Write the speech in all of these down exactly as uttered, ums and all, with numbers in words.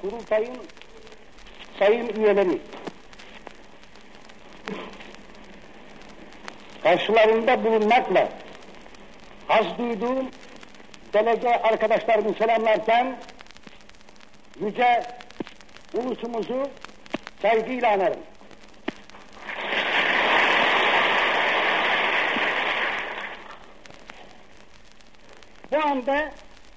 kurultayın sayın üyeleri, karşılarında bulunmakla haz duyduğum delege arkadaşlarımı selamlarken yüce ulusumuzu saygıyla anarım. Bu anda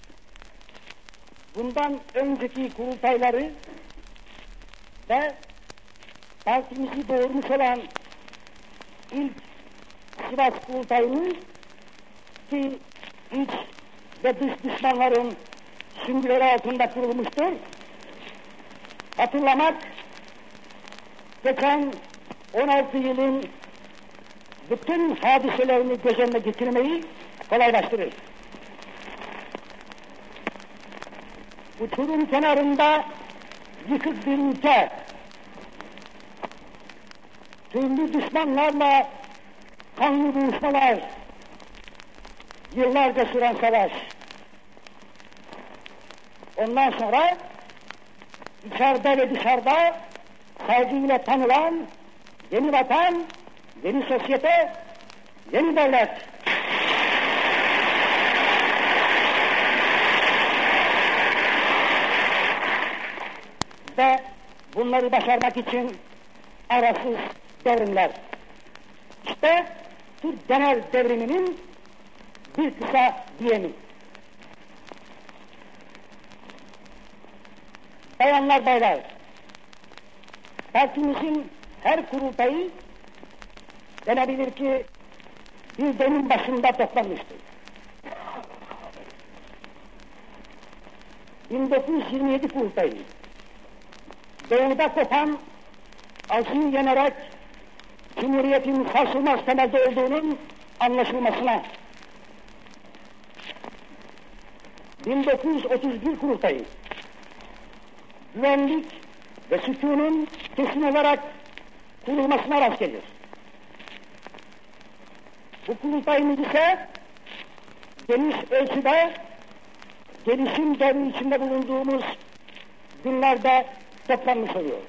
bundan önceki kurultayları ve partimizi doğurmuş olan ilk Sivas kurultayını ki iç ve dış düşmanların süngüleri altında kurulmuştur. Hatırlamak, geçen on altı yılın bütün hadiselerini göz önüne getirmeyi kolaylaştırır. Uçurum kenarında yıkık bir ülke, türlü düşmanlarla kanlı boğuşmalar, yıllarca süren savaş. Ondan sonra içeride ve dışarıda saygıyla tanılan yeni vatan, yeni sosyete, yeni devlet. Ve bunları başarmak için arasız devrimler. İşte Türk genel devriminin bir kısa diyemi. Bayanlar, baylar, partimizin her kurultayı denebilir ki bir dönüm başında toplanmıştır. bin dokuz yüz yirmi yedi kurultayı doğuda kopan acıyı yenerek Cumhuriyet'in sarsılmaz temelde olduğunun anlaşılmasına, bin dokuz yüz otuz bir kurultayı güvenlik ve sükunun kesin olarak kurulmasına rast gelir. Bu kurultayımız ise geniş ölçüde gelişim devri içinde bulunduğumuz günlerde toplanmış oluyor.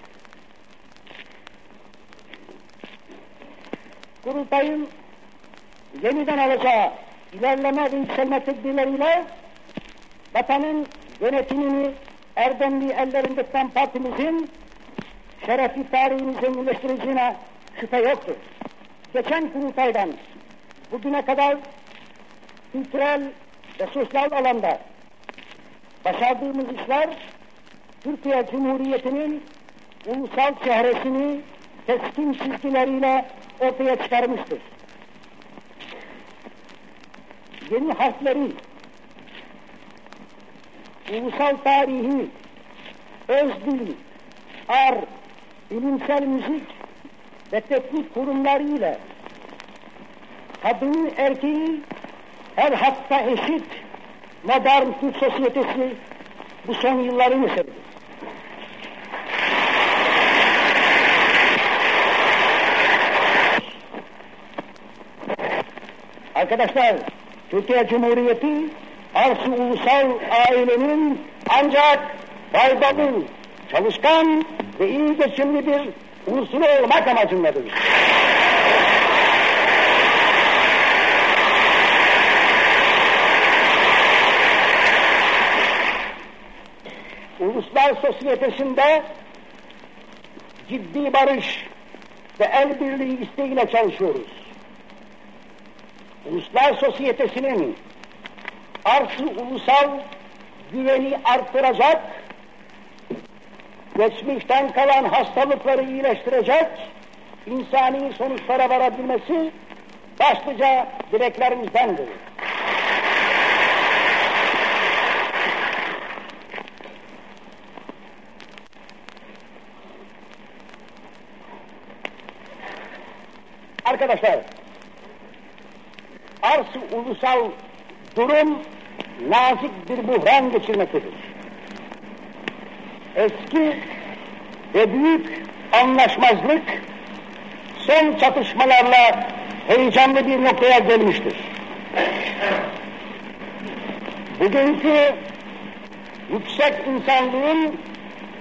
Kurultayın yeniden alacağı ilerleme ve yükselme tedbirleriyle vatanın yönetimini erdemli ellerinde tutan partimizin şerefli tarihini zenginleştireceğine şüphe yoktur. Geçen kurultaydan bugüne kadar kültürel ve sosyal alanda başardığımız işler Türkiye Cumhuriyeti'nin ulusal çehresini keskin çizgileriyle ortaya çıkarmıştır. Yeni harfleri, ulusal tarihi, öz dil, ar, bilimsel müzik ve teknik kurumlarıyla kadını erkeği her hakta eşit modern Türk sosyetesi bu son yılların eseridir. Arkadaşlar, Türkiye Cumhuriyeti arz-ı ulusal ailenin ancak faydalı, çalışkan ve iyi geçimli bir unsuru olmak amacındadır. Uluslar sosyetesinde ciddi barış ve el birliği isteğiyle çalışıyoruz. Uluslar sosyetesinin arz-ı ulusal güveni arttıracak, geçmişten kalan hastalıkları iyileştirecek, insani sonuçlara varabilmesi başlıca dileklerimizdendir. Arkadaşlar, arz-ı ulusal durum nazik bir buhran geçirmektedir. Eski ve büyük anlaşmazlık son çatışmalarla heyecanlı bir noktaya gelmiştir. Bugünkü yüksek insanlığın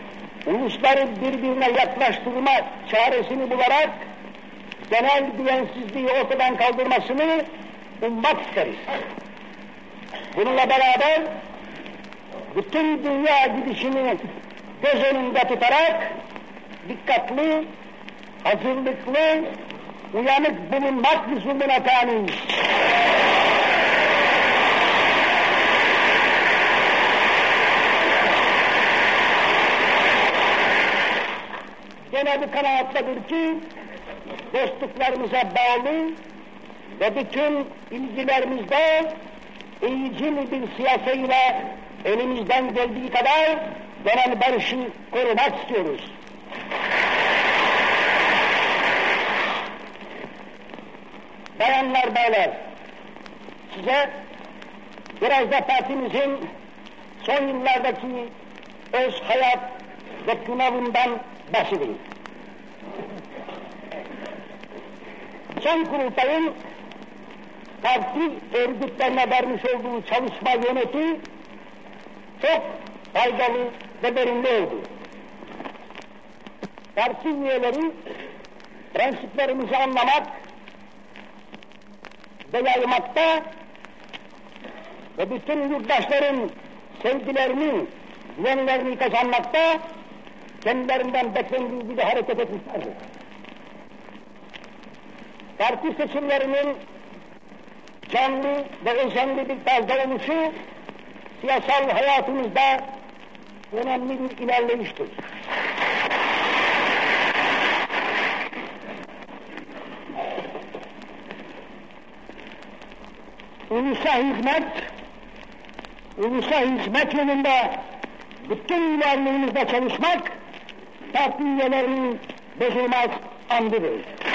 ulusları birbirine yaklaştırma çaresini bularak genel güvensizliği ortadan kaldırmasını ummak isteriz. Bununla beraber bütün dünya gidişini göz önünde tutarak dikkatli, hazırlıklı, uyanık bulunmak lüzumuna tamiz. Gene bu kanaattedir ki dostluklarımıza bağlı ve bütün ilgilerimizde iyicil bir siyaseyle elimizden geldiği kadar genel barışı korumak istiyoruz. Bayanlar, beyler, size biraz da partimizin son yıllardaki öz hayat ve kınavından bahsedeyim. Son kurultayın parti örgütlerine vermiş olduğu çalışma yöneti çok faydalı ve verimli oldu. Parti üyeleri prensiplerimizi anlamak ve yaymakta ve bütün yurttaşların sevgilerini, güvenlerini kazanmakta kendilerinden beklendiği gibi hareket etmişlerdir. Parti seçimlerinin canlı ve özenli bir tarzda oluşu siyasal hayatımızda önemli bir ilerleyiştir. Ulusa hizmet, ulusa hizmet yönünde bütün ilerliğimizde çalışmak parti üyelerinin bozulmaz andıdır.